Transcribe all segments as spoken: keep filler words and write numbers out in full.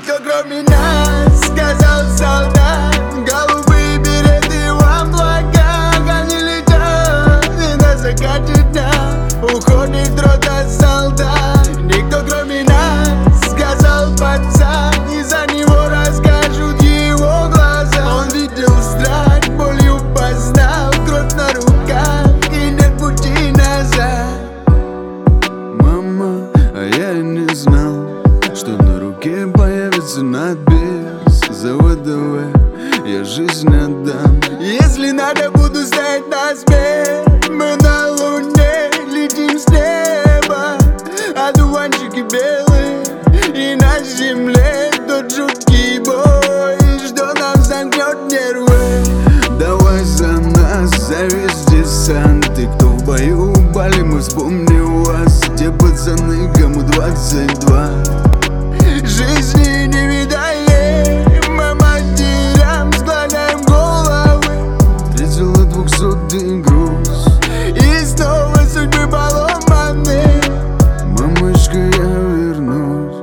Никто кроме нас, сказал солдат. Голубые береты во облаках, они летят и на закате дня уходит рота солдат. Никто кроме нас, сказал пацан, и за него расскажут его глаза. Он видел страх, болью познал, кровь на руках и нет пути назад. Мама, а я и не знал, что на руке появится надпись за ВДВ. Я жизнь отдам. Если надо, буду стоять насмерть. Мы на луне летим с неба, одуванчики белые, и на земле тот жуткий бой, что нам замкнет нервы. Давай за нас, за весь десант. И кто в бою упали, мы вспомним вас. Те пацаны, кому двадцать два. Жизни не видали, мы матерям склоняем головы. Встретила двухсотый груз, И снова судьбы поломаны. мамочка, я вернусь.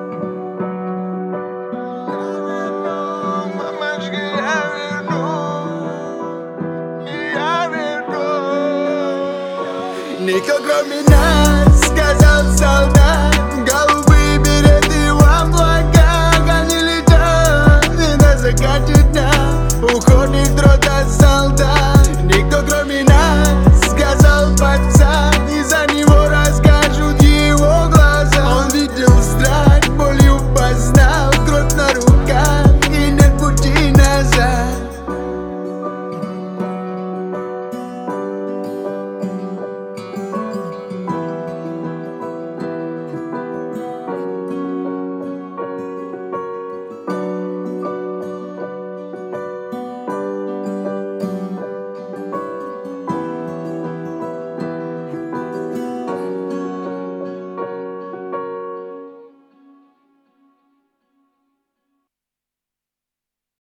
Мамочка, я вернусь, я вернусь. Никто кроме нас, сказал солдат. Голубые береты в облаках, они летят и на закате дня уходит рота солдат.